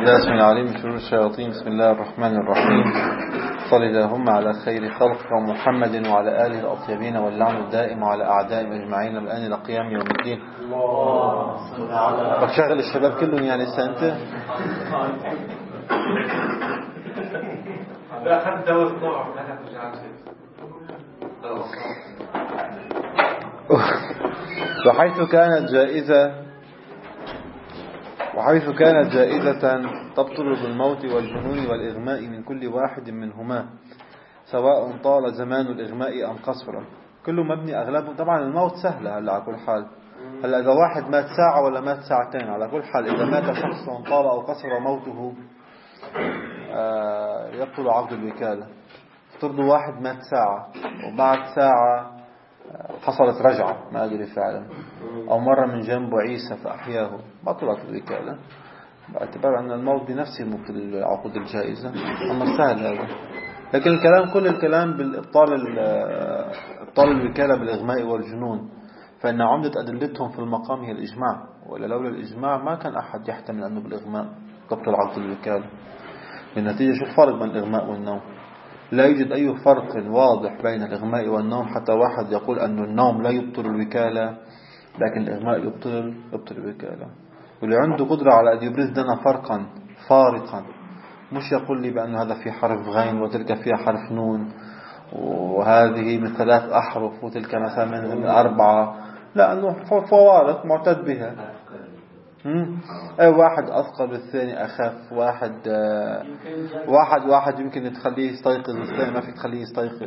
بالله اسم العليم من شرور الشياطين. بسم الله الرحمن الرحيم. صل اللهم على خير خلق محمد وعلى آله الأطيبين واللعن الدائم على أعدائهم أجمعين الآن إلى قيام يوم الدين. بشغل الشباب كلهم يعني لسه أنت وحيث كانت جائزة تبطل بالموت والجنون والإغماء من كل واحد منهما سواء طال زمان الإغماء أم قصره. كله مبني أغلبه طبعا الموت سهلة هلا على كل حال. هلا إذا واحد مات ساعة ولا مات ساعتين على كل حال إذا مات شخص طال أو قصر موته يبطل عقد الوكالة. افترضوا واحد مات ساعة وبعد ساعة حصلت رجعة ما أدري فعلا أو مر من جنبه عيسى فأحياه بطلت الوكالة باعتبار أن الموت بنفسه مبطل عقود الجائزة. أما السهل هذا. لكن الكلام كل الكلام بالإبطال الوكالة بالإغماء والجنون فإن عمدة أدلتهم في المقام هي الإجماع، ولا لولا الإجماع ما كان أحد يحتمل أنه بالإغماء تبطل عقد الوكالة. بالنتيجة شو الفرق بين الإغماء والنوم؟ لا يوجد أي فرق واضح بين الإغماء والنوم حتى واحد يقول أن النوم لا يبطل الوكالة لكن الإغماء يبطل الوكالة. واللي عنده قدرة على أن يبرز لنا فرقا فارقا مش يقول لي بأن هذا في حرف غين وتلك فيها حرف نون وهذه من 3 أحرف وتلك مثلا من 4، لا أنه فوارق معتد بها. أي واحد أثقل بالثاني أخف، واحد يمكن تخليه يستيقظ والثاني ما فيك تخليه يستيقظ.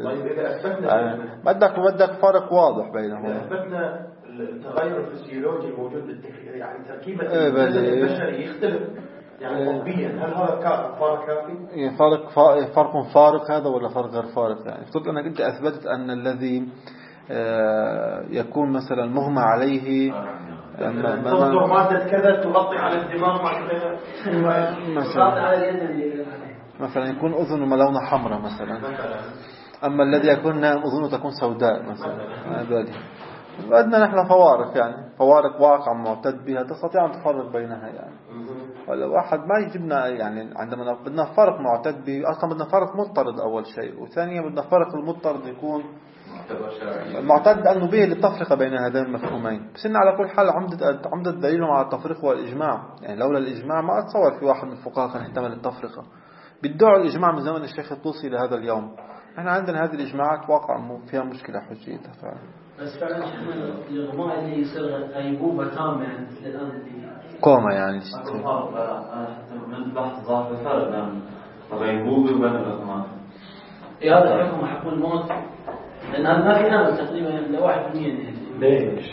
بدك فرق واضح بينهم. أثبتنا التغير الفسيولوجي الموجود يعني تركيبة الجسد البشري يختلف يعني طبيا. هل هذا فرق كافي؟ فرق فارق هذا ولا فرق غير فارق؟ يعني افترض أنك أنت أثبتت أن الذي يكون مثلا مغمى عليه تنظر مادة كذا تغطي على الدماغ مثلا يكون أذنه ملونة حمراء مثلا، أما الذي يكون نائم أذنه تكون سوداء مثلا. بدنا نحن فوارق، يعني فوارق واقع معتد بها تستطيع أن تفرق بينها يعني. ولا واحد ما يجبنا يعني عندما بدنا فرق معتد به أصلا بدنا فرق مضطرد أول شيء، وثانيا بدنا فرق المضطرد يكون معتد أنه به للتفرقة بين هذين المفهومين. بس إن على كل حال عمدة دليلهم على التفريق والإجماع. يعني لولا الإجماع ما أتصور في واحد من الفقهاء كان يحتمل التفرقة. بيدعوا الإجماع من زمن الشيخ الطوسي لهذا اليوم. احنا عندنا هذه الإجماعات واقع فيها مشكلة حجية فعلا. بس فعلا شيخنا الإغماء اللي يصير غيبوبة تامة يعني مثل الآن كوما يعني من بحث ظاهر الفرق بين الغيبوبة وبين الإغماء. هذا الحكم حق الموت لأن هذا ما في نام تقريبا ل1%. ليش؟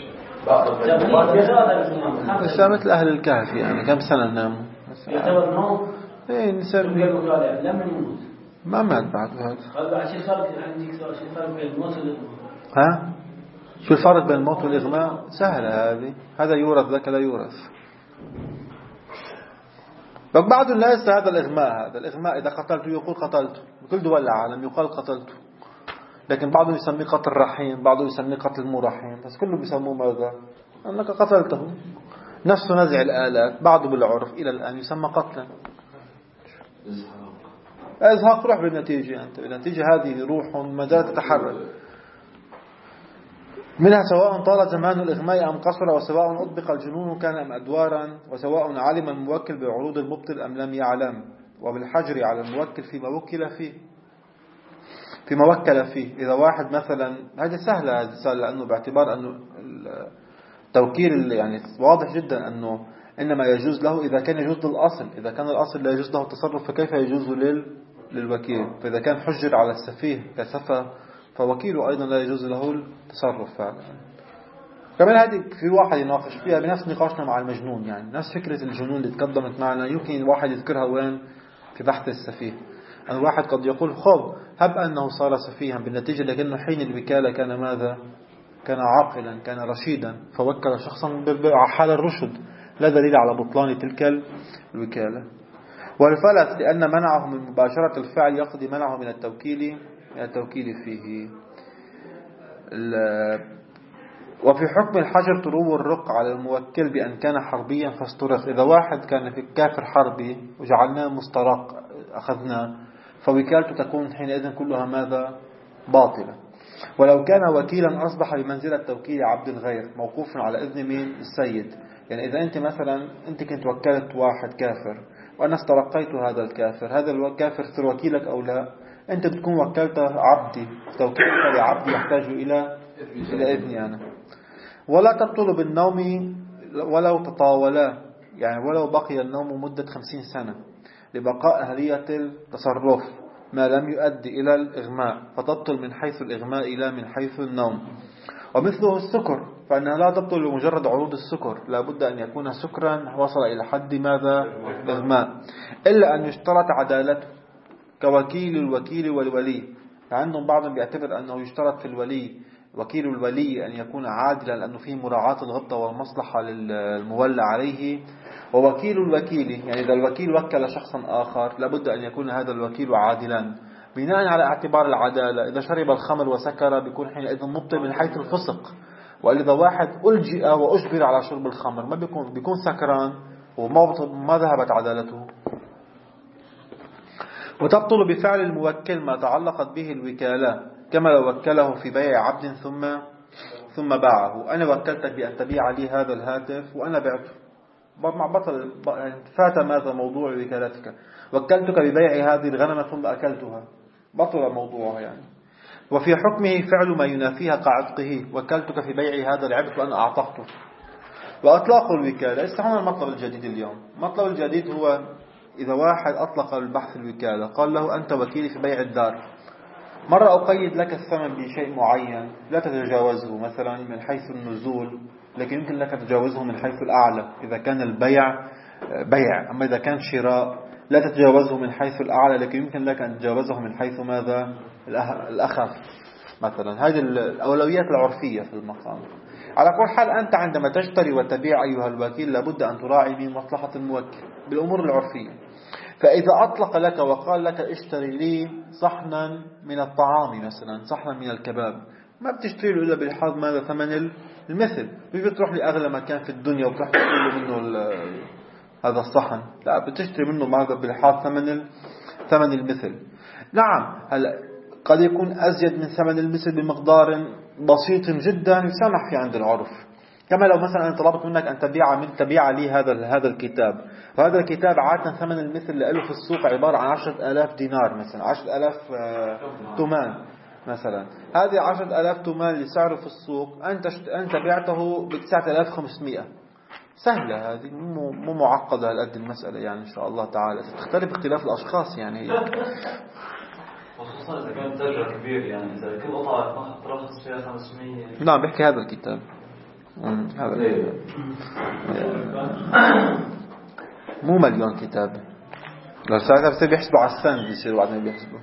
بس مثل أهل الكهف يعني كم سنة ناموا؟ يعتبر نوم. إيه نسمي. لما يموت. ما مات بعد هذا. قال بعد شيء فرق عندك شيء فرق بين الموت والإغماء. ها؟ شو الفرق بين الموت والإغماء؟ سهلة هذه. هذا يورث ذاك لا يورث. بعض الناس هذا الإغماء إذا قتلته يقول قتلته. بكل دول العالم يقال قتلته. لكن بعضهم يسميه قتل رحيم، بعضهم يسميه قتل مو رحيم، بس كله بيسموه ماذا؟ أنك قتلته. نفس نزع الآلات بعضه بالعرف إلى الآن يسمى قتلا. إزهاق روح بالنتيجة. أنت بالنتيجة هذه روح ما زالت تتحرك. منها سواء طال زمان الإغماء أم قصر، وسواء أطبق الجنون كان أم أدوارا، وسواء علم الموكل بعروض المبطل أم لم يعلم، وبالحجر على الموكل فيما وكل فيه. إذا واحد مثلا هذه سهلة لأنه باعتبار أنه التوكيل يعني واضح جدا أنه إنما يجوز له إذا كان يجوز للأصل. إذا كان الأصل لا يجوز له التصرف فكيف يجوز للوكيل؟ فإذا كان حجر على السفيه كسفة فوكيله أيضا لا يجوز له التصرف فعلا. كمان هذه في واحد يناقش فيها بنفس نقاشنا مع المجنون، يعني نفس فكرة الجنون اللي تقدمت معنا يمكن الواحد يذكرها وين في بحث السفيه. أن الواحد قد يقول خب هب أنه صار سفيها بالنتيجة لكنه حين الوكالة كان ماذا؟ كان عاقلا، كان رشيدا، فوكل شخصا حال الرشد، لا دليل على بطلان تلك الوكالة. والفلت لأن منعه من مباشرة الفعل يقضي منعه من التوكيل فيه. وفي حكم الحجر طلوع الرق على الموكل بأن كان حربيا فاسترق. إذا واحد كان في كافر حربي وجعلناه مسترق أخذناه، فوكالته تكون حينئذ كلها ماذا؟ باطلة. ولو كان وكيلا أصبح بمنزلة توكيل عبد الغير موقوف على إذن مين؟ السيد. يعني إذا أنت مثلا أنت كنت وكلت واحد كافر وأنا استرقيت هذا الكافر، هذا الكافر صار وكيلك أو لا؟ أنت بتكون وكلت عبدي، توكيلك لعبدي يحتاج إلى إذني أنا. ولا تبطل بالنوم ولو تطاولا، يعني ولو بقي النوم مدة 50 سنة لبقاء أهلية التصرف ما لم يؤدي إلى الإغماء، فتبطل من حيث الإغماء إلى من حيث النوم. ومثله السكر، فإنها لا تبطل بمجرد عروض السكر، لا بد أن يكون سكرا وصل إلى حد ماذا؟ الإغماء، إلا أن يشترط عدالته كوكيل الوكيل والولي. عندهم بعضهم بيعتبر أنه يشترط في الولي وكيل الولي أن يكون عادلا لأنه فيه مراعاة الغبطة والمصلحة للمولى عليه. ووكيل الوكيل يعني إذا الوكيل وكل شخصا آخر لابد أن يكون هذا الوكيل عادلا بناء على اعتبار العدالة. إذا شرب الخمر وسكر بيكون حينئذ مبطل من حيث الفسق، وإذا واحد ألجئ وأجبر على شرب الخمر ما بيكون سكران وما ذهبت عدالته. وتبطل بفعل الموكل ما تعلقت به الوكالة، كما لو وكله في بيع عبد ثم باعه. أنا وكلتك بأن تبيع لي هذا الهاتف وأنا بعته، بطل فات ماذا موضوع وكالتك. وكلتك ببيع هذه الغنمة ثم أكلتها، بطل موضوعها يعني. وفي حكمه فعل ما ينافيها كعتقه، وكلتك في بيع هذا العبد وأنا أعتقته. وأطلاق الوكالة استعمل المطلب الجديد اليوم. المطلب الجديد هو إذا واحد أطلق البحث الوكالة قال له أنت وكيلي في بيع الدار، مرة أقيد لك الثمن بشيء معين لا تتجاوزه مثلا من حيث النزول، لكن يمكن لك تتجاوزه من حيث الأعلى إذا كان البيع بيع. أما إذا كان شراء لا تتجاوزه من حيث الأعلى، لكن يمكن لك أن تتجاوزه من حيث ماذا؟ الأخف مثلا. هذه الأولويات العرفية في المقام. على كل حال أنت عندما تشتري وتبيع أيها الوكيل لابد أن تراعي من مصلحة الموكل بالأمور العرفية. فإذا أطلق لك وقال لك اشتري لي صحنا من الطعام مثلا، صحنا من الكباب، ما بتشتري له إلا بالحاض ماذا؟ ثمن المثل. مش بتروح لأغلى مكان في الدنيا وبتروح تشتري منه هذا الصحن، لا بتشتري منه ماذا؟ بالحاض ثمن المثل. نعم هلا قد يكون أزيد من ثمن المثل بمقدار بسيط جدا يسمح في عند العرف. كما لو مثلا أنا طلبت منك أن تبيع لي هذا الكتاب، وهذا الكتاب عادة ثمن المثل له في السوق عبارة عن 10,000 دينار مثلا، 10,000 تومان مثلا. هذه 10,000 تومان اللي سعره في السوق أنت بعته ب 9,500. سهلة هذه، مو معقدة هالقد المسألة يعني إن شاء الله تعالى. تختلف اختلاف الأشخاص يعني هي. خصوصا إذا كان تاجر كبير، يعني إذا كل قطعة ترخص فيها 500. نعم بيحكي هذا الكتاب. هذا مو مليون كتاب، لو ساعتها بصير بيحسبوا على السنة بيصيروا بعدين بيحسبوا.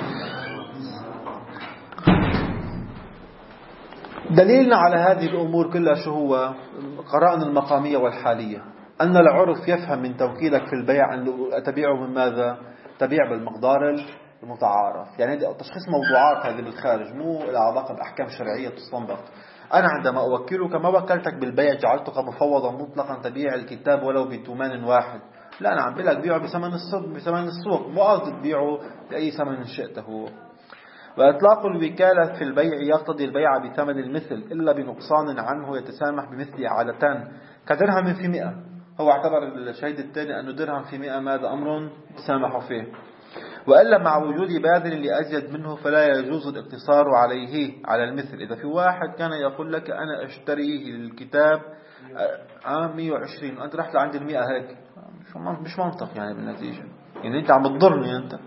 دليلنا على هذه الأمور كلها شو هو؟ قرائن المقامية والحالية. أن العرف يفهم من توكيلك في البيع أن تبيعه من ماذا؟ تبيع بالمقدار المتعارف. يعني تشخيص موضوعات هذه بالخارج، مو لها علاقة بأحكام شرعية تستنبط. أنا عندما أوكلك ما وكلتك بالبيع جعلتك مفوضا مطلقا تبيع الكتاب ولو بثمن واحد، لا أنا عم بقول لك بيعه بثمن السوق، مو قصدي تبيعه بأي ثمن شئته. وإطلاق الوكالة في البيع يقتضي البيع بثمن المثل إلا بنقصان عنه يتسامح بمثله عادة كدرهم في 100. هو اعتبر الشهيد الثاني أنه درهم في 100 ماذا أمر تسامح فيه. وإلا مع وجود باذل لأزيد منه فلا يجوز الاقتصار عليه على المثل. إذا في واحد كان يقول لك أنا أشتريه للكتاب 120 وأنت رحت لعند 100 هيك، مش منطق يعني بالنتيجة، يعني أنت عم بتضرني أنت.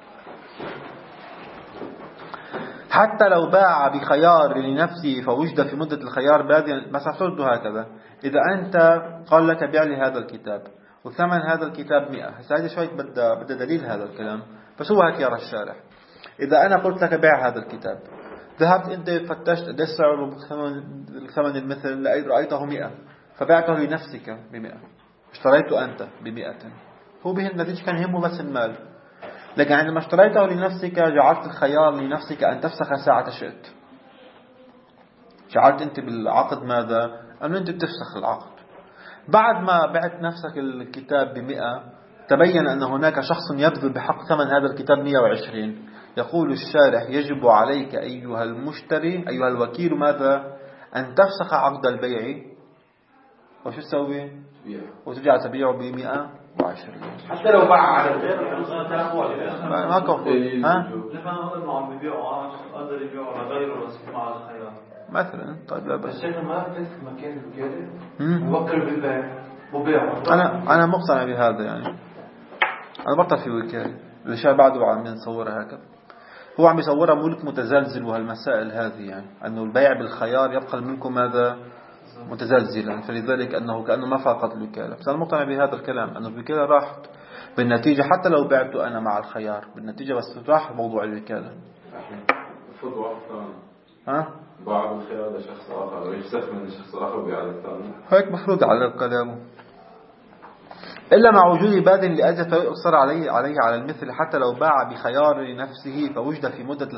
حتى لو باع بخيار لنفسه فوجد في مدة الخيار باذل، مثلا صرته هكذا، إذا أنت قال لك بيع لي هذا الكتاب وثمن هذا الكتاب 100، هذه شوي بدأ دليل هذا الكلام، بس هو هيك يرى الشارح. إذا أنا قلت لك بيع هذا الكتاب، ذهبت أنت فتشت قد سعره ثمن المثل رأيته 100 فبعته لنفسك ب100، اشتريته أنت ب100. هو به النتيجة كان يهمه بس المال، لكن عندما اشتريته لنفسك جعلت الخيار لنفسك أن تفسخ ساعة شئت. شعرت أنت بالعقد ماذا؟ أنه أنت بتفسخ العقد. بعد ما بعت نفسك الكتاب ب100 تبين أن هناك شخص يبذل بحق ثمن هذا الكتاب 120. يقول الشارح يجب عليك أيها المشتري أيها الوكيل ماذا؟ أن تفسخ عقد البيع وشو تسوي؟ وترجع تبيعه ب120 حتى لو باع على الغير ما كفر. ها؟ لما انه عم بيبيعوا قادر يبيعوا لغيره بس مع الخيار مثلا. طيب لا بس الشيخ ما في مكان الوكالة يوكل بالبيع وبيعه. أنا مقتنع بهذا يعني. أنا بطل في وكالة الأشياء بعده عم يصورها هكذا. هو عم يصورها ملك متزلزل وهالمسائل هذه يعني أنه البيع بالخيار يبقى الملك ماذا متزلزلا، فلذلك أنه كأنه ما فاقت الوكالة. بس أنا مقتنع بهذا الكلام أنه الوكالة راحت بالنتيجة حتى لو بعته أنا مع الخيار بالنتيجة بس راح موضوع الوكالة. فوت واحد ثاني ها؟ باع بالخيار لشخص آخر ويفسخ من شخص آخر وبيع الثاني. هيك مفروض على كلامه. إلا مع وجود باذل لأجل فيؤثر عليه على المثل حتى لو باع بخيار نفسه فوجد في مدة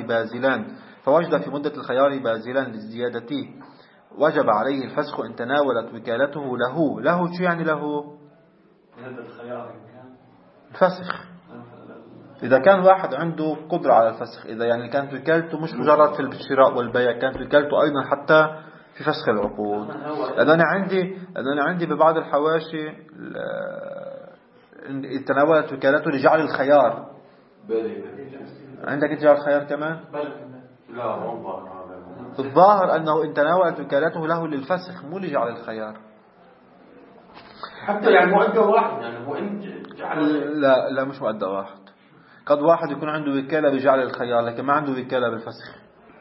الخيار بازلان لزيادته وجب عليه الفسخ إن تناولت وكالته له شو يعني له؟ الفسخ. إذا كان واحد عنده قدرة على الفسخ، إذا يعني كانت وكالته مش مجرد في الشراء والبيع، كانت وكالته أيضا حتى في فسخ العقود. لأن أنا عندي ببعض الحواشي تناولت وكالته لجعل الخيار. عندك جعل الخيار كمان؟ لا مو الظاهر أنه إن تناولت وكالته له للفسخ مو لجعل الخيار. حتى يعني مؤدى واحد يعني هو إن جعل لا مش مؤدى واحد. قد واحد يكون عنده وكالة بجعل الخيار لكن ما عنده وكالة بالفسخ.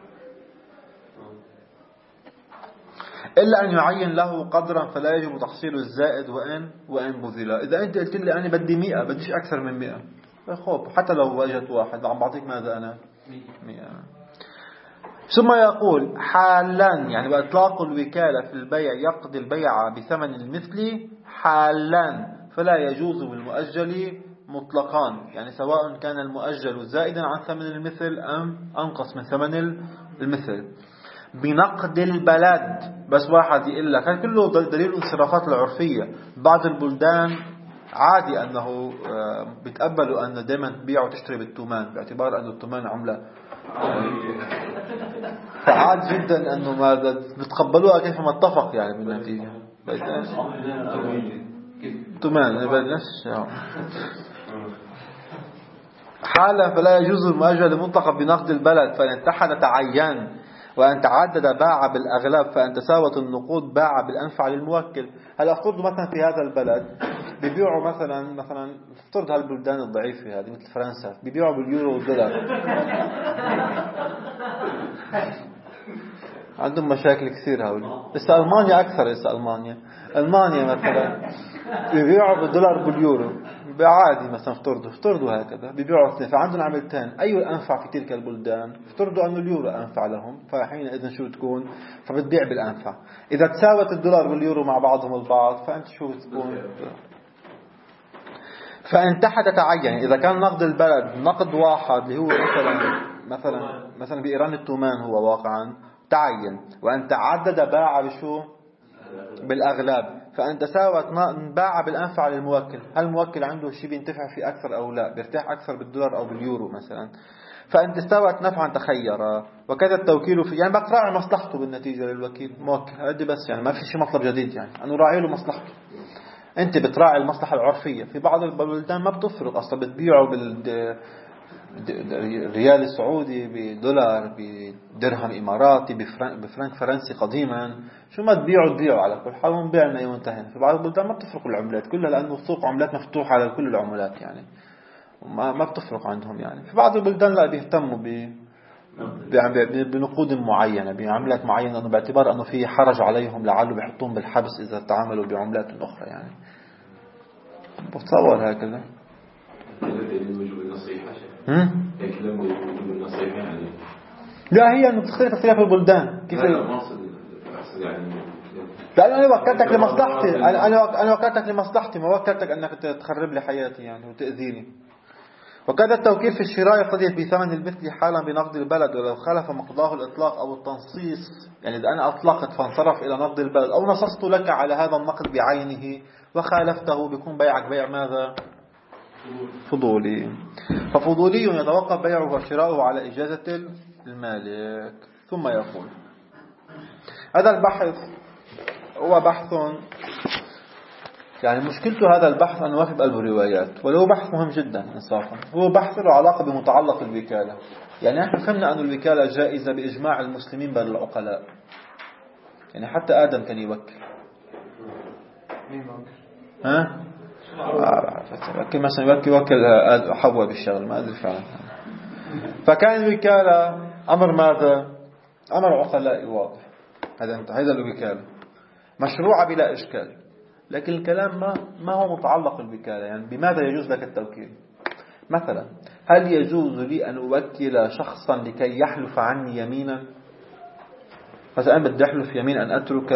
إلا أن يعين له قدرا فلا يجب تحصيل الزائد وإن بذل. إذا أنت قلت لي أنا بدي 100 بديش أكثر من 100 خب حتى لو وجدت واحد عم بعطيك ماذا أنا 100. ثم يقول حالا يعني بإطلاق الوكالة في البيع يقضي البيع بثمن المثل حالا فلا يجوز بالمؤجل مطلقان يعني سواء كان المؤجل زائدا عن ثمن المثل أم أنقص من ثمن المثل بنقد البلد. بس واحد يقول لك هذا كله دليل الانصرافات العرفية. بعض البلدان عادي أنه بيتقبلوا أن دائما تبيع وتشتري بالتومان باعتبار أن التومان عملة فعاد جدا أنه ماذا بتقبلوها كيف ما اتفق يعني بالنتيجة تومان حالا فلا يجوز المؤجل مطلقا بنقد البلد فإن اتحد تعين وأن تعدد باع بالأغلب فأن تساوت النقود باع بالأنفع للموكل. هلا افترض مثلا في هذا البلد بيبيعوا مثلا افترض هالبلدان الضعيفة هذه مثل فرنسا بيبيعوا باليورو والدولار عندهم مشاكل كثير هؤلاء. بس ألمانيا أكثر. ألمانيا مثلا بيبيعوا بالدولار باليورو عادي مثلا افترضوا هكذا بيبيعوا اثنين فعندهم عملتين أي الأنفع في تلك البلدان افترضوا أن اليورو أنفع لهم فحينئذ شو تكون فبتبيع بالأنفع. إذا تساوت الدولار واليورو مع بعضهم البعض فأنت شو تكون فإن تحت تعين إذا كان نقد البلد نقد واحد اللي هو مثلا بإيران التومان هو واقعا تعين وأن تعدد باع بشو بالأغلاب فأن تساوت باع بالأنفع للموكل. هل الموكل عنده شيء بينتفع فيه أكثر أو لا بيرتاح أكثر بالدولار أو باليورو مثلا فأن تستوت نفعا تخير وكذا التوكيل في يعني بتراعي مصلحته بالنتيجة للوكيل موكل هذه بس يعني ما في شيء مطلب جديد يعني أنه راعي له مصلحته. أنت بتراعي المصلحة العرفية. في بعض البلدان ما بتفرق أصلا بتبيعه بالريال السعودي بدولار بدرهم إماراتي بفرنك فرنسي قديما شو ما تبيعوا على كل حال هم بيعنا ينتهي. في بعض البلدان ما بتفرق العملات كلها لأنه سوق عملات مفتوحة على كل العملات يعني ما بتفرق عندهم يعني. في بعض البلدان لا بيهتموا بنقود معينة بعملات معينة أنه باعتبار أنه في حرج عليهم لعله بيحطون بالحبس إذا تعاملوا بعملات أخرى يعني. بتصور هكذا لا هي أنه بتختلف اختلاف البلدان كيف لأن أنا وكلتك لمصلحتي أنا وكلتك لمصلحتي ما وكلتك أنك تخرب لي حياتي يعني وتأذيني. وكذا التوكيل في الشراء يقتضي بثمن المثل حالا بنقد البلد، ولو خلف مقضاه الإطلاق أو التنصيص، يعني إذا أنا أطلقت فانصرف إلى نقد البلد أو نصصت لك على هذا النقد بعينه وخالفته، بيكون بيعك بيع ماذا؟ فضولي. ففضولي يتوقف بيعه وشراؤه على إجازة المالك. ثم يقول هذا البحث هو بحث، يعني مشكلته هذا البحث أنه واقف قلب الروايات، ولو بحث مهم جدا إنصافا. هو بحث له علاقة بمتعلق الوكالة. يعني نحن فهمنا أن الوكالة جائزة بإجماع المسلمين بل العقلاء، يعني حتى آدم كان يوكل. ها؟ مثلا يوكل حواء بالشغل، ما أدري فعلا. فكان الوكالة أمر ماذا؟ أمر عقلاء واضح. هذا الوكالة مشروعة بلا إشكال، لكن الكلام ما هو متعلق الوكالة. يعني بماذا يجوز لك التوكيل؟ مثلا هل يجوز لي أن أوكل شخصا لكي يحلف عني يمينا؟ مثلا أنا بدي أحلف يمين أن أترك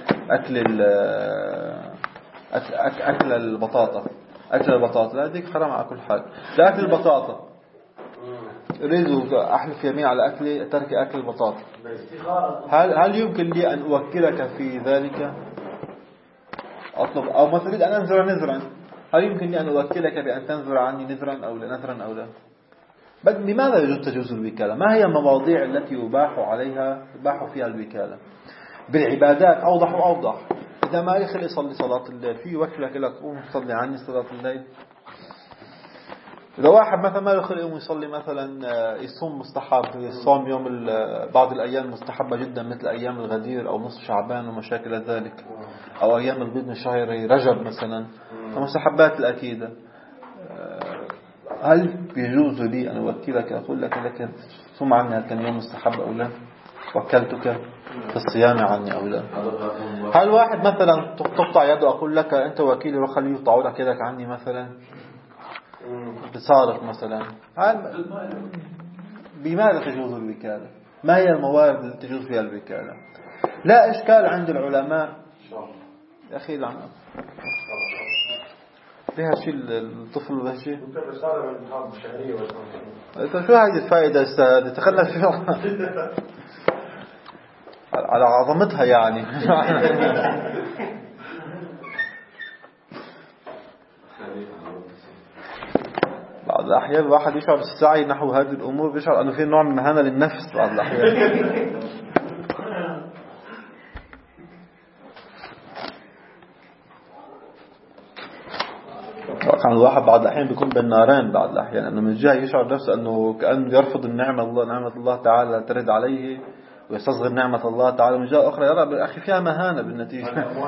أكل البطاطا. أكل البطاطا لا ديك حرام على كل حال. لا أكل البطاطا، أريد أحلف يمين على ترك أكل البطاطا. هل يمكن لي أن أوكلك في ذلك؟ أطلب أو مثلا أريد أن أنذر نذرا، هل يمكن لي أن أوكلك بأن تنذر عني نذرا أو نذرا أو لا؟ لماذا تجوز الوكالة؟ ما هي المواضيع التي يباح فيها الوكالة؟ بالعبادات أوضح وأوضح. إذا ما يخلي يصلي صلاة الليل في يوكلك لك قوم صلي عني صلاة الليل. إذا واحد مثلا ما يخلي يوم يصلي مثلا يصوم مستحب، يصوم يوم بعض الأيام مستحبة جدا مثل أيام الغدير أو نصف شعبان ومشاكل ذلك، أو أيام البيض من شهر رجب مثلا، المستحبات الأكيدة، هل يجوز لي أن أوكلك أقول لك صوم عني هل كان يوم مستحب أو لا؟ وكلتك في الصيام عني أو لا؟ هل واحد مثلا تقطع يده أقول لك أنت وكيلي وخليه يقطعوا لك يدك عني مثلا؟ بصارف مثلا. بماذا تجوز الوكالة؟ ما هي الموارد التي تجوز فيها الوكالة؟ لا إشكال عند العلماء. يا أخي لعنة ليها شيء الطفل ولا شيء؟ شو هذه الفائدة استاذ؟ تخلى فيها على عظمتها يعني. بعض الأحيان الواحد يشعر بالسعي نحو هذه الأمور، بيشعر أنه في نوع من مهانة للنفس بعض الأحيان. كان الواحد بعض الأحيان بيكون بين نارين بعض الأحيان، أنه من جهة يشعر نفسه أنه كأنه يرفض نعمة الله تعالى ترد عليه ويستصغر نعمة الله تعالى، من جهة أخرى يرى بالأخي فيها مهانة بالنتيجة.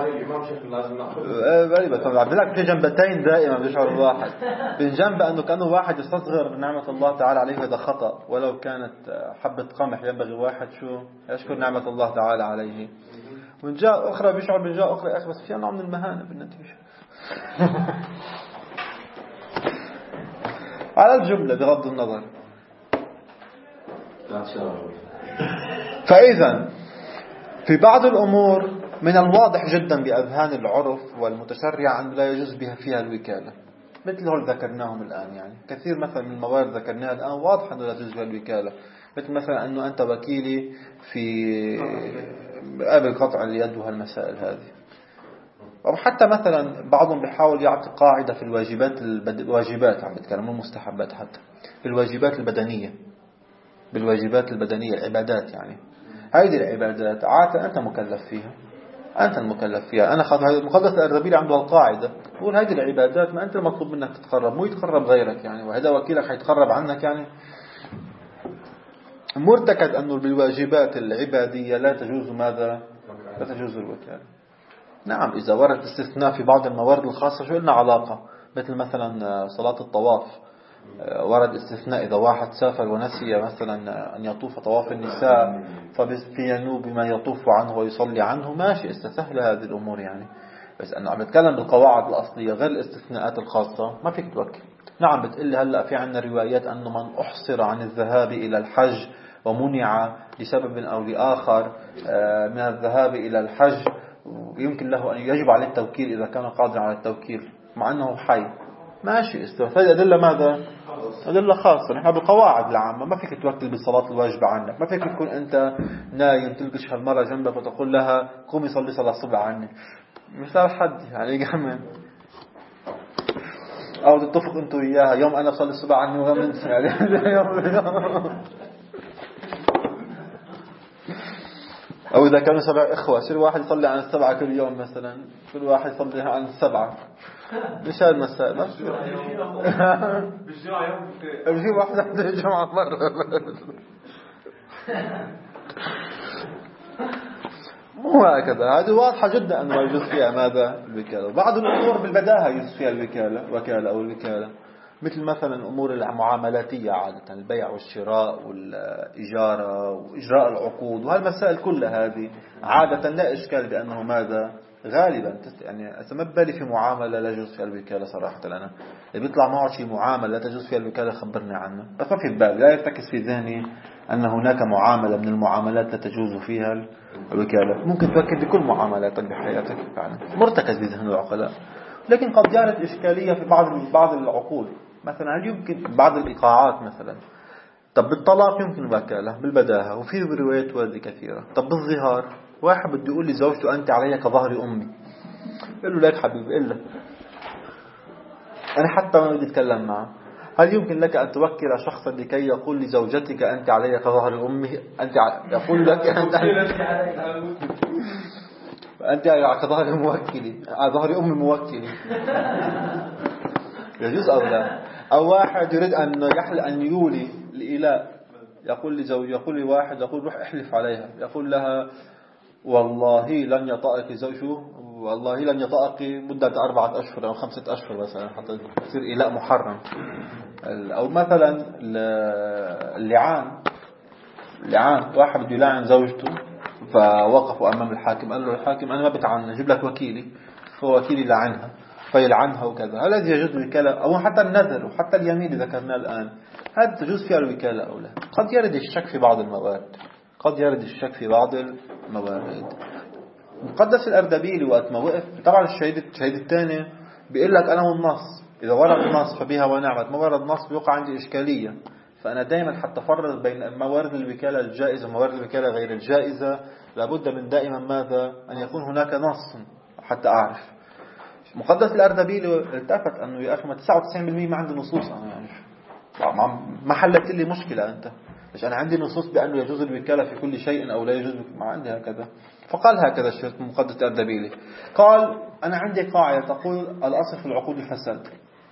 بس عبد الله في جنبتين دائما بيشعر الواحد، من جنب أنه كأنه واحد يستصغر نعمة الله تعالى عليه، هذا خطأ، ولو كانت حبة قمح ينبغي واحد شو يشكر نعمة الله تعالى عليه. من جهة أخرى بيشعر من جهة أخرى بس فيها نوع من المهانة بالنتيجة. على الجملة بغض النظر. فإذا في بعض الأمور من الواضح جدا بأذهان العرف والمتشرع أن لا يجوز بها فيها الوكالة، مثل هول ذكرناهم الآن. يعني كثير مثلا من الموارد ذكرناها الآن واضح أنه لا تجوز بها الوكالة، مثل مثلا أنه أنت وكيلي في قبل قطع اليد وهالمسائل هذه. أو حتى مثلا بعضهم بيحاول يعطي قاعدة في الواجبات عم بتكلم المستحبات، حتى في الواجبات البدنية، بالواجبات البدنية العبادات. يعني هذه العبادات عادة أنت مكلف فيها، أنت المكلف فيها. أنا المقدس الأردبيلي عنده القاعدة يقول هذه العبادات ما أنت المطلوب منك تتقرب، مو يتقرب غيرك يعني، وهذا وكيلك حيتقرب عنك يعني. مرتكز أنه بالواجبات العبادية لا تجوز ماذا؟ لا تجوز الوكالة. نعم إذا ورد استثناء في بعض الموارد الخاصة شو لنا علاقة، مثل مثلا صلاة الطواف ورد استثناء إذا واحد سافر ونسي مثلا أن يطوف طواف النساء فبينوب بما يطوف عنه ويصلي عنه، ماشي استسهل هذه الأمور يعني. بس أنه عم بتكلم بالقواعد الأصلية غير الاستثناءات الخاصة ما فيك توكل. نعم بتقلي هلأ في عنا روايات أنه من أحصر عن الذهاب إلى الحج ومنع لسبب أو لآخر من الذهاب إلى الحج يمكن له أن يجب عليه التوكيل إذا كان قادرا على التوكيل مع أنه حي، ماشي استوفى. هذه أدلة ماذا؟ أدلة خاصة. نحن بالقواعد العامة ما فيك توكل بالصلاة الواجبة عنك، ما فيك تكون أنت نايم تلقش هالمرة جنبك وتقول لها قومي صلي صلاة الصبح عني، مثال حد يعني كمان، أو تتفق أنت وياها يوم أنا بصلي الصبح عني ويوم أنت يعني أو إذا كانوا 7 إخوة يصير واحد يصلي عن 7 كل يوم مثلا، كل واحد يصلي عن 7. مش هالمسائل بجي واحد عند الجمعة مرة مو هكذا. هذه واضحة جدا أنه يجوز فيها ماذا؟ الوكالة. بعض الأمور بالبداهة يجوز فيها وكالة أو الوكالة، مثل مثلا الأمور المعاملاتية عادة، البيع والشراء والإجارة وإجراء العقود وهالمسائل كلها هذه عادة لا إشكال بأنه ماذا؟ غالبا يعني أتمبالي في معاملة لا يجوز فيها الوكالة صراحة. أنا اللي بيطلع معه شيء معاملة لا تجوز فيها الوكالة خبرني عنه، بس ما في بالي، لا يرتكز في ذهني أن هناك معاملة من المعاملات لا تجوز فيها الوكالة. ممكن تفكر بكل معاملاتك بحياتك فعلا مرتكز بذهن العقلاء، لكن قد جارت إشكالية في بعض العقود. مثلا هل يمكن بعض الإيقاعات مثلا، طب بالطلاق يمكن وكالة بالبداهة وفي روايات وردة كثيرة. طب بالظهار واحد بده يقول لزوجته أنت علي كظهر أمي، يقول له لك حبيبي إلا أنا حتى ما بدي أتكلم معه. هل يمكن لك أن توكل شخصا لكي يقول لزوجتك أنت علي كظهر أمي؟ يقول لك أنت كظهر موكلي، ظهر أمي موكلي، يجوز أو لا؟ أو واحد يريد أن يولي الإله، يقول لزوج، يقول لواحد، يقول روح احلف عليها، يقول لها والله لن يطأك زوجه، والله لن يطأك مدة 4 أشهر أو 5 أشهر مثلا، حتى يصير إيلاء محرم. أو مثلا اللعان، واحد بده يلعن زوجته فوقفوا أمام الحاكم، قال له الحاكم أنا ما بتعن، أجيب لك وكيلي، فوكيلي لعنها فيلعنها وكذا. هل هذه يجوز الوكالة؟ أو حتى النذر وحتى اليمين اللي ذكرناه الآن، هذا تجوز فيها الوكالة أو لا؟ قد يرد الشك في بعض الموارد، مقدس الأردبيلي وقت ما وقف، طبعا الشهيد الثاني بيقول لك أنا والنص، إذا ورد نص فبها ونعمت، ما ورد نص بيوقع عندي إشكالية. فأنا دائما حتى أفرق بين موارد الوكالة الجائزة وموارد الوكالة غير الجائزة، لابد من دائما ماذا؟ أن يكون هناك نص حتى أعرف. مقدس الأردبيلي التفت أنه يا أخي 99% ما عندي نصوص، أنا يعني ما حلت لي مشكلة أنت، ليش أنا عندي نصوص بأنه يجوز الوكالة في كل شيء أو لا يجوز، ما عندي هكذا. فقال هكذا الشيخ مقدس الأردبيلي، قال أنا عندي قاعدة تقول الأصل في العقود الفساد.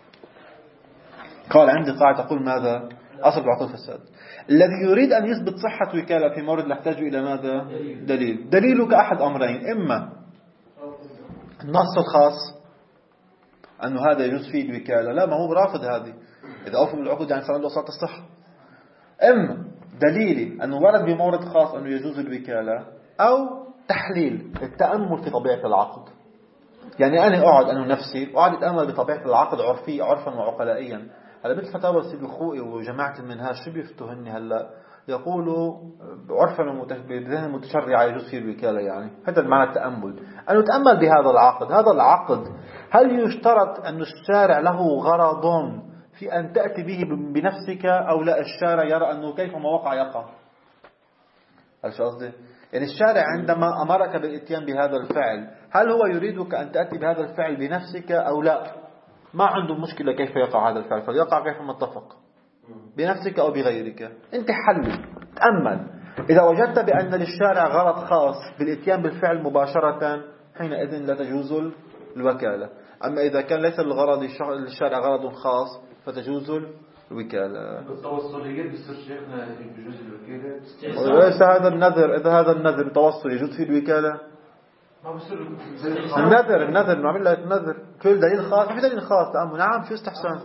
قال عندي قاعدة تقول ماذا؟ أصل في العقود الفساد. الذي يريد أن يثبت صحة وكالة في مورد يحتاج إلى ماذا؟ دليلك أحد أمرين، إما النص الخاص أنه هذا يجوز فيه الوكالة، لا ما هو رافض هذه، إذا أوفوا بالعقود يعني صار عنده صلاة الصحة. إما دليلي أنه ورد بمورد خاص أنه يجوز الوكالة، أو تحليل التأمل في طبيعة العقد. يعني أنا أقعد أنا نفسي أقعد أتأمل بطبيعة العقد عرفا وعقلائيا. هلا مثل فتاوى السيد الخوئي وجماعة المنهاج شو بيفتوهني هلا، يقولوا عرفا بذهن المتشرع يجوز فيه الوكالة. يعني هذا معنى التأمل، أنه تأمل بهذا العقد. هذا العقد هل يشترط أن الشارع له غرض في أن تأتي به بنفسك أو لا؟ الشارع يرى أنه كيفما وقع يقع. هل شو قصدي؟ يعني الشارع عندما أمرك بالإتيان بهذا الفعل، هل هو يريدك أن تأتي بهذا الفعل بنفسك أو لا؟ ما عنده مشكلة كيف يقع هذا الفعل، فليقع كيفما اتفق، بنفسك أو بغيرك. أنت حلل تأمل، إذا وجدت بأن للشارع غرض خاص بالإتيان بالفعل مباشرة، حينئذ لا تجوز الوكالة. أما إذا كان ليس للغرض للشارع غرض خاص فتجوز الوكالة. التوصليات بصير شيخنا بجوز الوكالة. وليس هذا النذر، إذا هذا النذر توصل يجوز فيه الوكالة. ما بصير النذر نعمل لك نذر كل دليل خاص، ما في دليل خاص تأمل. نعم في استحسان،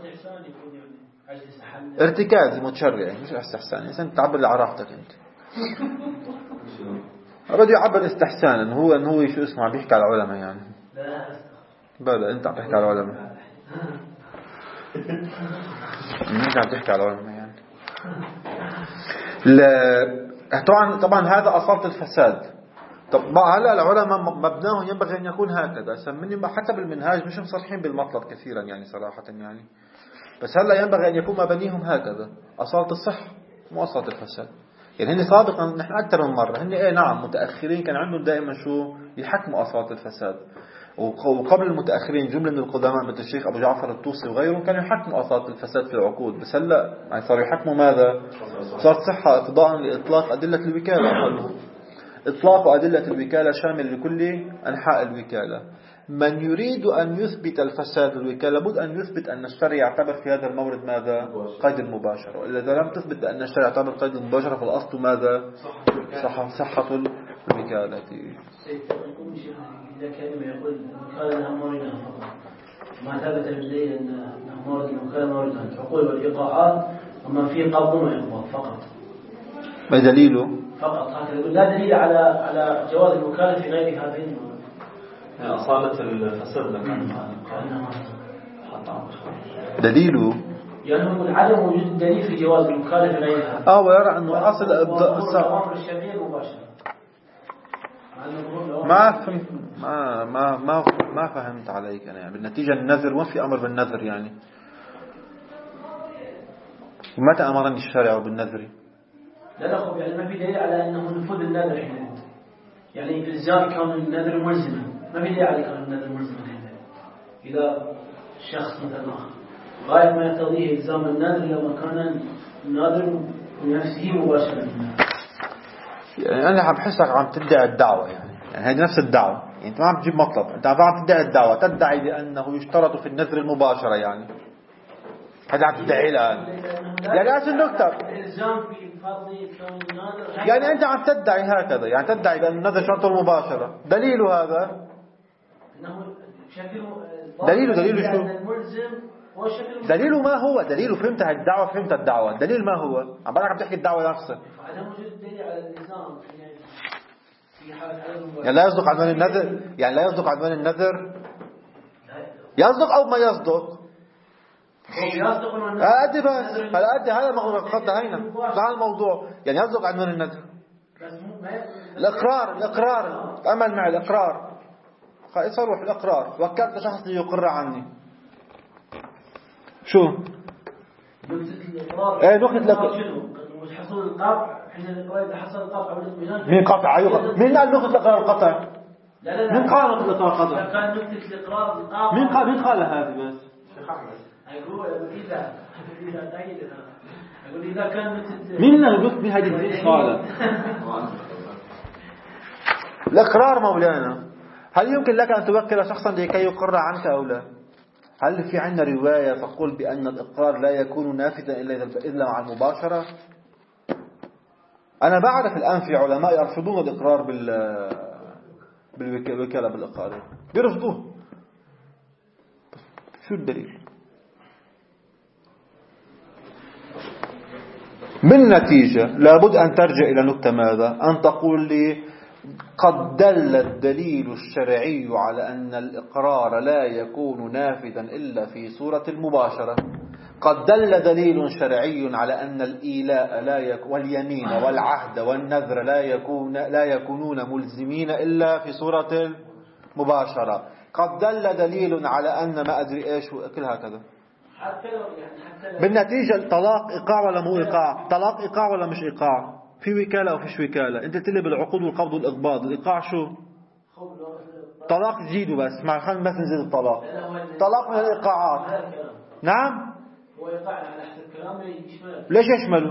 ارتكاز متشرعي مش استحسان. إنسان تعبر لعرافتك أنت. بدي يعبر استحسان إنه هو شو اسمه عم بيحكي على العلماء يعني. بلا أنت عم تحكي على العلماء. أنت عم تحكي على العلماء يعني. طبعا هذا أصالة الفساد. طب هلا العلماء مبناه ينبغي أن يكون هكذا. سمني حتى بالمنهاج مش مصرحين بالمطلب كثيرا يعني صراحة يعني، بس هلا ينبغي أن يكون مبانيهم هكذا: أصالة الصحة مو أصالة الفساد. يعني هن سابقا نحن أكثر من مرة هن نعم متأخرين كان عندهم دائما شو يحكموا أصالة الفساد، وقبل المتأخرين جملة من القدماء مثل الشيخ أبو جعفر الطوسي وغيرهم كانوا يحكموا أصالة الفساد في العقود. بس هلا يعني صاروا يحكموا ماذا؟ صارت صحة اقتضاء لإطلاق أدلة الوكالة. إطلاق أدلة الوكالة شامل لكل أنحاء الوكالة. من يريد أن يثبت الفساد الوكالة لابد أن يثبت أن الشرع يعتبر في هذا المورد ماذا؟ قيد المباشرة. إذا لم تثبت أن الشرع يعتبر قيد المباشرة فالأصل ماذا؟ صحة الوكالة. إذا كان يقول الوكالة لها موردها فقط، ما ثبت بالدليل أن مورد الوكالة موردها العقود والإيقاعات، وما فيه قبض وإقباض فقط. ما دليله؟ فقط هكذا يقول لا دليل على جواز الوكالة في غير هذين. أصالة الفساد لكن دليله يعني يقول عدم وجود الدليل في جواز الوكالة في غير هذا. ويرى أنه أصل الأمر الشرعي مباشرة. ما فهمت عليك أنا يعني بالنتيجة النذر وين في أمر بالنذر يعني؟ ومتى أمرني الشارع بالنذر؟ لا أخذ يعني ما في دليل على أنه نفوذ النذر حين يعني إلزام كون النذر ملزما، ما في دليل على كون النذر ملزما حين إذا شخص مثلا غاية ما يقتضيه إلزام النذر لما كان الناذر بنفسه مباشرة. يعني أنا بحسك عم تدعي الدعوة يعني هذه نفس الدعوة يعني أنت ما عم تجيب مطلب، أنت عم تدعي الدعوة، تدعي بأنه يشترط في النذر المباشرة يعني هذا عم تدعي الآن يعني أصل النكتة يعني أنت عم تدعي هكذا يعني تدعي بأن النذر شرط المباشرة. دليل هذا دليله شو؟ دليله ما هو دليله؟ فهمت الدعوة؟ فهمت الدعوة الدليل ما هو؟ عم بالك عم تحكي الدعوة نفسها يعني لا يصدق عنوان النذر يعني لا يصدق عنوان النذر يصدق أو ما يصدق أدي بس أدي هذا قد هينا هذا الموضوع يعني يصدق عنوان النذر الإقرار أمل مع الإقرار صروح الإقرار وكلت شخص ليقر عني شو نقطة الإقرار حصول القطع حين إذا حصل القطع مين قطع أيوة مين قال نقطة الإقرار القطع مين قال نقطة الإقرار القطع كان نقطة الإقرار القطع مين قال هذه بس أقول إذا كان مين اللي قلت بهذه الإشارة الإقرار مولانا هل يمكن لك أن توكل شخصا لكي يقر عنك أو لا؟ هل في عندنا رواية تقول بأن الإقرار لا يكون نافذا إلا مع المباشرة؟ أنا بعرف الآن في علماء يرفضون الإقرار بالوكالة بالإقرار بيرفضوه. شو الدليل؟ بالنتيجة لابد أن ترجع إلى نقطة ماذا؟ أن تقول لي قد دل الدليل الشرعي على أن الإقرار لا يكون نافذا إلا في صورة المباشرة. قد دل دليل شرعي على أن الإيلاء واليمين والعهد والنذر لا يكونون ملزمين إلا في صورة المباشرة. قد دل دليل على أن ما أدري إيش كل هكذا. بالنتيجة طلاق إيقاع ولا مو إيقاع؟ طلاق إيقاع ولا مش إيقاع؟ في وكالة أو فيش وكالة؟ أنت تلي بالعقود والقبض والإقباض. الإيقاع شو؟ طلاق جيده بس مع خلينا بس نزيد الطلاق. طلاق من الإيقاعات. نعم. هو إيقاع على حسب كلامه يشمله. ليش يشمله؟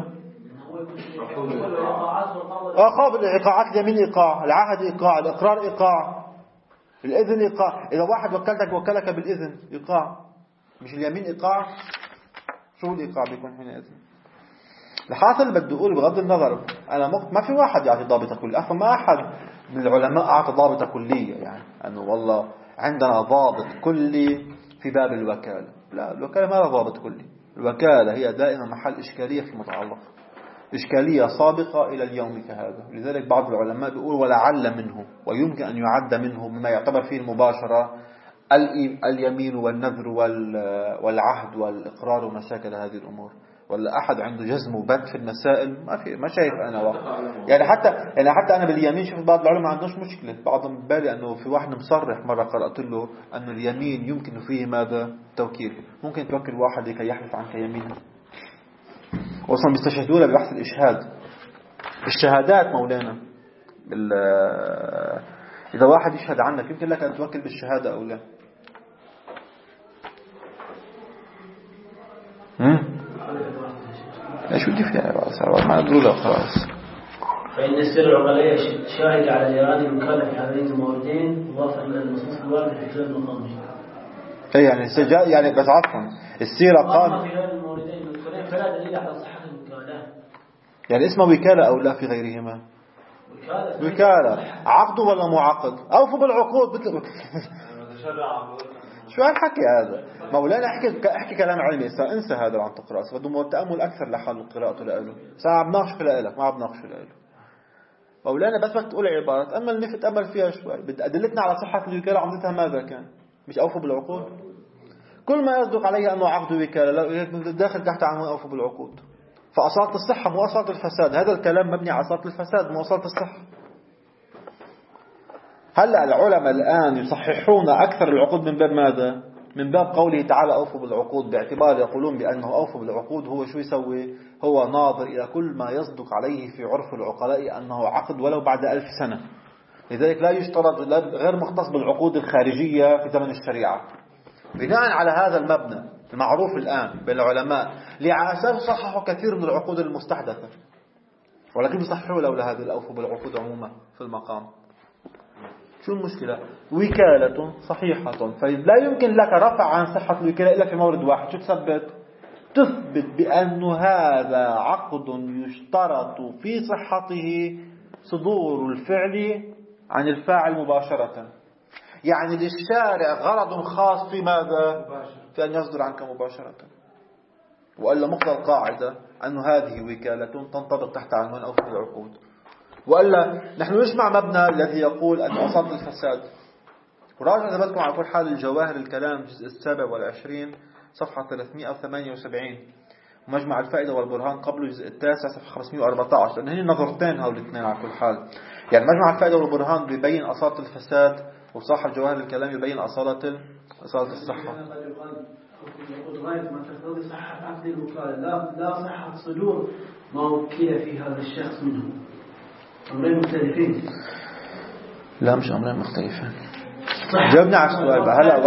قابل الإيقاعات اليمين إيقاع، العهد إيقاع، الإقرار إيقاع، الإذن إيقاع. إذا واحد وكلك بالإذن إيقاع، مش اليمين إيقاع؟ شو الإيقاع بيكون حينئذ؟ الحاصل بدي أقول بغض النظر أنا ما في واحد يعطي ضابطة كلية. أصلا ما أحد من العلماء أعطى ضابطة كلية يعني أنه والله عندنا ضابط كلي في باب الوكالة. لا، الوكالة ما لها ضابط كلي. الوكالة هي دائما محل إشكالية في المتعلق، إشكالية سابقة إلى اليوم كهذا. لذلك بعض العلماء بيقول ولعل منه ويمكن أن يعد منه مما يعتبر فيه المباشرة اليمين والنذر والعهد والإقرار ومشاكل هذه الأمور. ولا أحد عنده جزم وبت في المسائل، ما شايف أنا واحد. يعني حتى أنا باليمين شوف بعض العلماء ما عندوش مشكلة، بعضهم بالي أنه في واحد مصرح مرة قرأت له أنه اليمين يمكن فيه ماذا توكيل، ممكن توكل واحد لكي يحلف عنك يمينا. وصلا بيستشهدوا له ببحث الإشهاد، الشهادات مولانا إذا واحد يشهد عنك يمكن لك أن توكل بالشهادة أو لا. ايش بدي فيها بقى ما ادري له خلاص. فإن السر العقلية شاهد على جرائم المكلف في هذين الموردين مضافا إلى النصوص الواردة في كلا المقامين. اي يعني بس عفوا السيرة قام في غير الموردين فلا دليل على صحة الوكالة. يعني اسمه وكالة أو لا في غيرهما؟ وكالة عقد ولا مو عقد؟ أوفوا بالعقود شو هالحكي هذا مولانا؟ احكي كلام علمي. انسى هذا اللي عم تقرأ، بدهم التأمل أكثر لحال قراءته لإله. عم بناقش لإلك ما عم بناقش لإله مولانا. بس بدك تقول عبارة تأمل فيها شوي. أدلتنا على صحة الوكالة عمدتها ماذا كان؟ مش أوفوا بالعقود؟ كل ما يصدق عليه أنه عقد وكالة لا داخل تحت عنوان أوفوا بالعقود. فأصالة الصحة مو أصالة الفساد. هذا الكلام مبني على أصالة الفساد مو أصالة الصحة. هلأ العلماء الآن يصححون أكثر العقود من باب ماذا؟ من باب قوله تعالى أوفوا بالعقود، باعتبار يقولون بأنه أوفوا بالعقود هو شو يسوي؟ هو ناظر إلى كل ما يصدق عليه في عرف العقلاء أنه عقد ولو بعد 1000 سنة. لذلك لا يشترط، غير مختص بالعقود الخارجية في زمن الشريعة. بناء على هذا المبنى المعروف الآن بين العلماء لعاساس صححوا كثير من العقود المستحدثة، ولكن يصححوا لولا هذه الأوفوا بالعقود عموما في المقام. شو المشكلة؟ وكالة صحيحة، فلا يمكن لك رفع عن صحة الوكالة إلا في مورد واحد. شو تثبت بأن هذا عقد يشترط في صحته صدور الفعل عن الفاعل مباشرة. يعني للشارع غرض خاص في ماذا؟ في أن يصدر عنك مباشرة. وإلا مقتضى القاعدة أن هذه وكالة تنطبق تحت عنوان أوفوا بالعقود. وإلا نحن نسمع مبنى الذي يقول أن أصابة الفساد. وراجع ذبتكم على كل حال الجواهر الكلام الجزء 27 صفحة 378 ومجمع الفائدة والبرهان قبل الجزء 9 صفحة 514. لأن هن نظرتين هؤلاء الاثنين على كل حال. يعني مجمع الفائدة والبرهان بيبين أصالة الفساد، وصاحب جواهر الكلام يبين أصالة الصحة. ما تقتضي صحة عقد الوكالة لا صحة صدور ما وكل في هذا الشخص منه. أمرين مختلفين. لا مش أمرين مختلفين. جاوبنا على السؤال بقى. هلا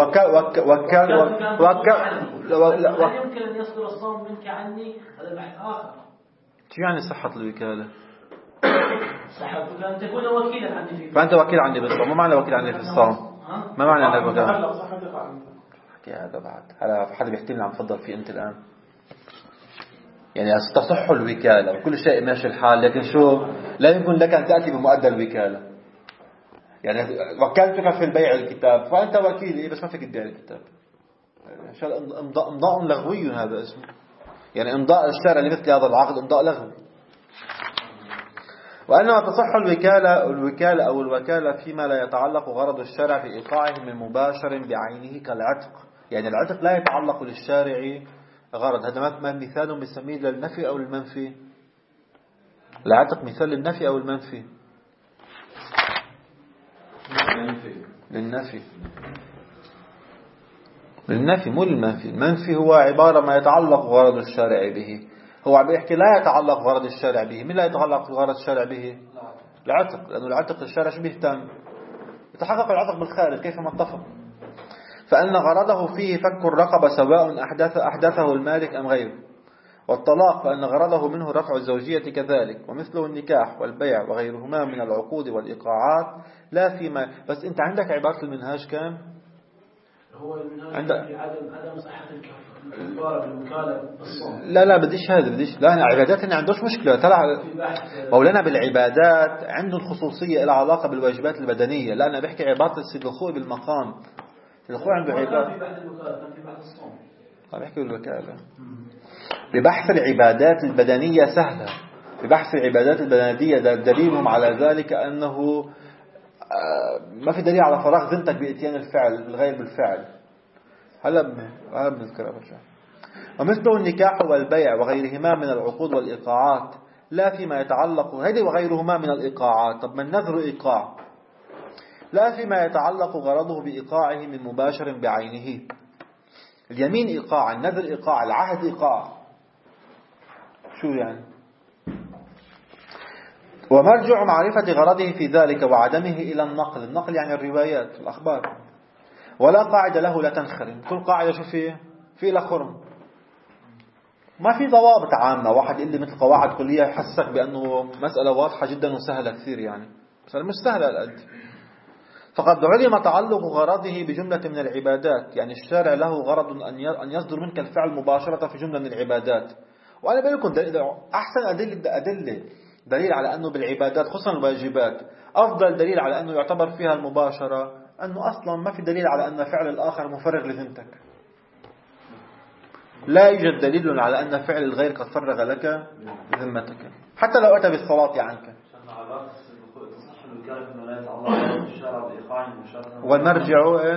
هل يمكن أن يصدر الصوم منك عني؟ هذا بحث آخر. شو يعني صحة الوكالة؟ صحة الوكالة أن تكون وكيلا عني في. فأنت وكيل عني بالصوم. ما معنى وكيل عني في الصوم؟ ما معنى أنك وكيل؟ هذا بعد هلا حدا بيحكي عم تفضل فيه أنت الآن. يعني تصح الوكالة وكل شيء ماشي الحال، لكن شو لا يمكن لك أن تأتي بمؤدى الوكالة. يعني وكلتك في البيع الكتاب فأنت وكيلي بس ما فيك تبيع الكتاب. إمضاء لغوي هذا اسمه. يعني إمضاء الشارع لمثل هذا العقد إمضاء لغوي. وأنما تصح الوكالة أو الوكالة فيما لا يتعلق غرض الشارع في إيقاعه من مباشر بعينه كالعتق. يعني العتق لا يتعلق للشارع غرض. هذا مثال بنسميه للنفي أو المنفي. العتق مثال للنفي أو المنفي؟ للنفي مو للمنفي. المنفي هو عبارة ما يتعلق غرض الشارع به. هو عم يحكي لا يتعلق غرض الشارع به. من لا يتعلق غرض الشارع به؟ العتق. لأنه العتق الشارع شو بيهتم؟ يتحقق العتق بالخارج كيف ما اتفق. فأن غرضه فيه فك الرقبة سواء أحدثه المالك أم غيره. والطلاق فأن غرضه منه رفع الزوجية كذلك، ومثله النكاح والبيع وغيرهما من العقود والإيقاعات لا فيما. بس أنت عندك عبارة المنهاج كام؟ هو المنهاج عدم صحة الكفارة بالوكالة بالصوم. لا بديش هذا لا أنا عبادات أنا عندوش مشكلة. طلع مولانا بالعبادات عندهم خصوصية إلى علاقة بالواجبات البدنية. لا أنا بحكي عبارة السيد الخوي بالمقام. الأخوة عنده عبادة. في بحث الصوم. بحكي بالوكالة. ببحث العبادات البدنية سهلة. ببحث العبادات البدنية دليلهم على ذلك أنه ما في دليل على فراغ ذمتك بإتيان الفعل بالغير بالفعل. هلا بنذكرها برجع. ومثل النكاح والبيع وغيرهما من العقود والإيقاعات لا فيما يتعلق هذه وغيرهما من الإيقاعات. طب من النذر إيقاع لا فيما يتعلق غرضه بإيقاعه من مباشر بعينه. اليمين إيقاع، النذر إيقاع، العهد إيقاع. شو يعني؟ ومرجع معرفة غرضه في ذلك وعدمه إلى النقل. النقل يعني الروايات الأخبار. ولا قاعدة له لا تنخرم. كل قاعدة شو فيه لا خرم. ما في ضوابط عامة. واحد يقول لي مثل قواعد كلية يحسك بأنه مسألة واضحة جدا وسهلة كثير يعني. مسألة مش سهلة الأد. فقد علم تعلق غرضه بجملة من العبادات. يعني الشارع له غرض أن يصدر منك الفعل مباشرة في جملة من العبادات. وأنا بقول لكم أحسن أدلة دليل على أنه بالعبادات خصوصا الواجبات أفضل دليل على أنه يعتبر فيها المباشرة أنه أصلا ما في دليل على أن فعل الآخر مفرغ لذمتك. لا يوجد دليل على أن فعل الغير قد فرغ لك ذمتك حتى لو أتى بالصلاة عنك. والمرجع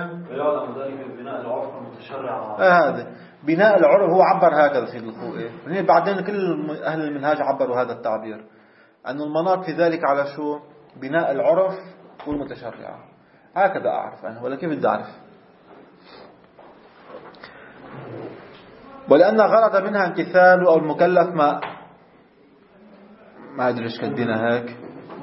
هذا بناء العرف. هو عبر هكذا في الخوئ. بعدين كل أهل المنهاج عبروا هذا التعبير أن المناط في ذلك على شو؟ بناء العرف والمتشرعة. هكذا أعرف أنا ولا كيف بدي أعرف. ولأن غرض منها امتثال أو المكلف ما أدري إيش كاتبينها هيك.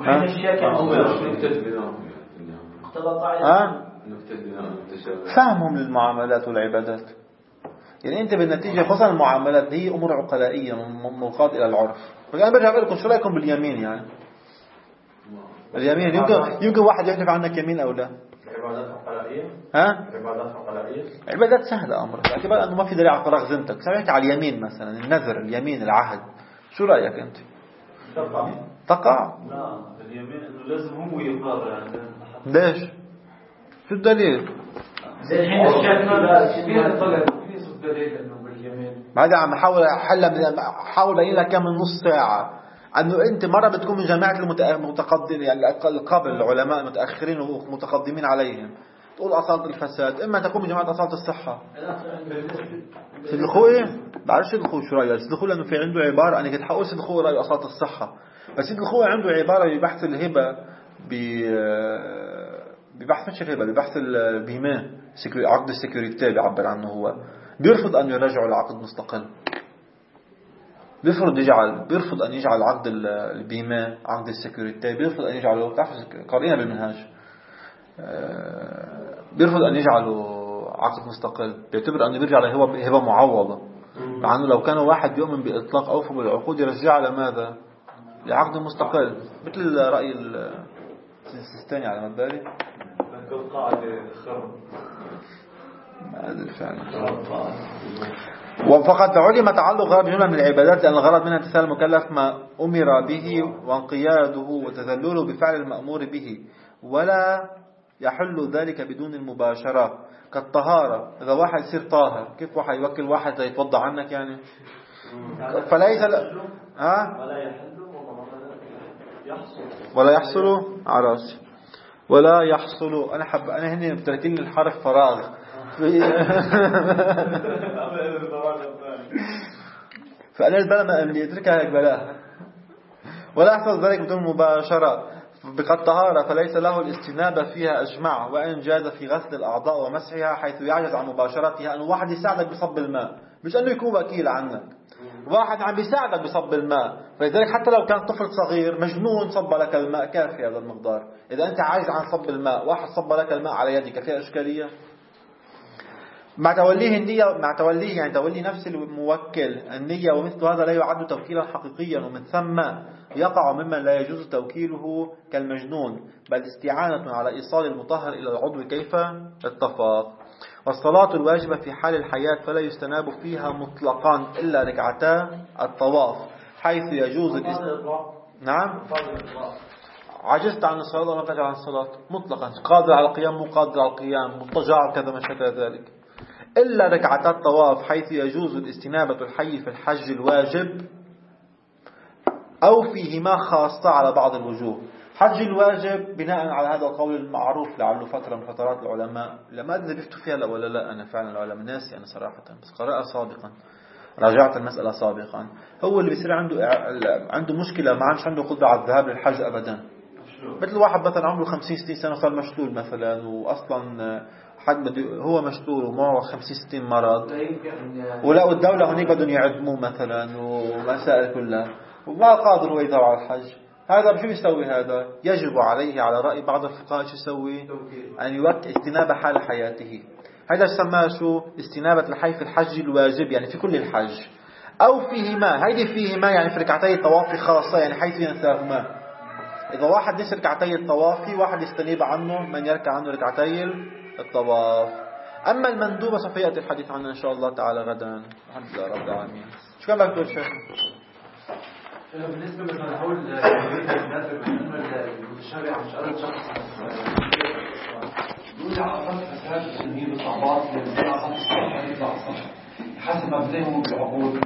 فهمهم للمعاملات والعبادات. يعني أنت بالنتيجة خصوصا المعاملات هي أمور عقلائية منقاد إلى العرف. فأنا برجع أقول لكم شو رأيكم باليمين يعني؟ اليمين يمكن واحد يحلف عنك يمين أو لا. عبادات عقلائية. عبادات عقلائية. عبادات سهلة أمرك. باعتبار أنه ما في دليل على فراغ ذمتك. سمعت على اليمين مثلا النذر، اليمين، العهد. شو رأيك أنت؟ تقع. لا اليمين إنه لازم هو يقرر يعني. ليش؟ شو الدليل؟ زي الحين الشك فيها الطلب. في دليل إنه باليمين. بعد عم حاول أبين لك من نص ساعة أنه أنت مرة بتكون من جماعة المتقدمين يعني قبل العلماء المتأخرين ومتقدمين عليهم تقول أصالة الفساد. إما تكون من جماعة أصالة الصحة. سيد الخوئي بعرفش سيد الخوئي شو رأيه. سيد الخوئي لأنه في عنده عبارة أنا كنت حقول سيد الخوئي رأيه أصالة الصحة. بس سيد الخوئي عنده عبارة ببحث الهبة ببحث مش الهبة ببحث البيمان عقد السيكوريتي بيعبر عنه هو بيرفض أن يراجع العقد مستقل. بيرفض أن يجعل عقد البيمان عقد السيكوريتي بيرفض أن يجعله قارئنا بالمنهاج بيرفض أن يجعله عقد مستقل. بيعتبر أنه بيرجع له هبة معوضة. مع أنه لو كان واحد يؤمن بإطلاق أوفى بالعقود يرجع لماذا؟ لعقد مستقل مثل رأي السيستاني على مداري. كل قاعدة خرم. ما أدري فعلا. وفقد علم تعلق غرض جملة من العبادات لأن الغرض منها امتثال المكلف ما أمر به وانقياده وتذلله بفعل المأمور به ولا يحل ذلك بدون المباشرة كالطهارة. إذا واحد يصير طاهر كيف واحد يوكل واحد يتوضع عنك يعني؟ فليس ولا يحصل عراس ولا يحصل. أنا هني بتركين الحرف فراغ فأنا البلاء اللي يتركها هيك بلاء. ولا يحصل ذلك بدون مباشرة بقد طهارة فليس له الاستنابة فيها أجمع وإن جاز في غسل الأعضاء ومسحها حيث يعجز عن مباشرتها. أنه واحد يساعدك بصب الماء مش أنه يكون وكيل عنك. واحد عم بيساعدك بصب الماء فلذلك حتى لو كان طفل صغير مجنون صب لك الماء كافي هذا المقدار. إذا أنت عاجز عن صب الماء واحد صب لك الماء على يدك فيها إشكالية. مع توليه النية مع توليه يعني تولي نفس الموكل النية ومثل هذا لا يعد توكيلا حقيقيا ومن ثم يقع ممن لا يجوز توكيله كالمجنون بل استعانة على إيصال المطهر إلى العضو كيف اتفق. والصلاة الواجبة في حال الحياة فلا يستناب فيها مطلقا إلا ركعتا الطواف حيث يجوز نعم عجزت عن الصلاة وما قدر عن الصلاة مطلقا قادر على القيام مو قادر على القيام مضطجع كذا ما شكل ذلك إلا ركعتا الطواف حيث يجوز الاستنابة الحي في الحج الواجب أو فيهما خاصة على بعض الوجوه. حج الواجب بناء على هذا القول المعروف لعله فترة من فترات العلماء لما أدري بيفتوا فيها لا ولا لا. أنا فعلا العلماء ناسي أنا صراحة بس قرأ سابقا راجعت المسألة سابقا. هو اللي بيصير عنده مشكلة، ما عادش عنده قدرة على الذهاب للحج أبدا. مثل واحد مثلا عمره 50-60 سنة صار مشلول مثلا، وأصلا حد هو مشلول ومعه 50-60 مرض، ولقوا الدولة هناك بدهم يعدموه مثلا ومسائل كلها، وما قادر هو يذهب على الحج. هذا شو يسوي؟ هذا يجب عليه على رأي بعض الفقهاء شو يسوي؟ أن يوكل استنابة حال حياته. هذا سماه شو؟ استنابة الحي في الحج الواجب، يعني في كل الحج أو فيهما. هيدي فيهما يعني في ركعتي الطواف خاصة، يعني حيث ينساهما. إذا واحد نسي ركعتي الطواف، في واحد يستنيب عنه من يركع عنه ركعتي الطواف. أما المندوبة سوف يأتي الحديث عنها إن شاء الله تعالى غدا. الحمد لله رب العالمين. شو كان بدك تقول شيخ؟ بالنسبة مثلا حول المتشابه عن شغلة شخص يقول لي عقبات فساد تسميه بالصعبات، لأن عقبات الصحة يطلع الصحة حسب ما بنهم بالعقود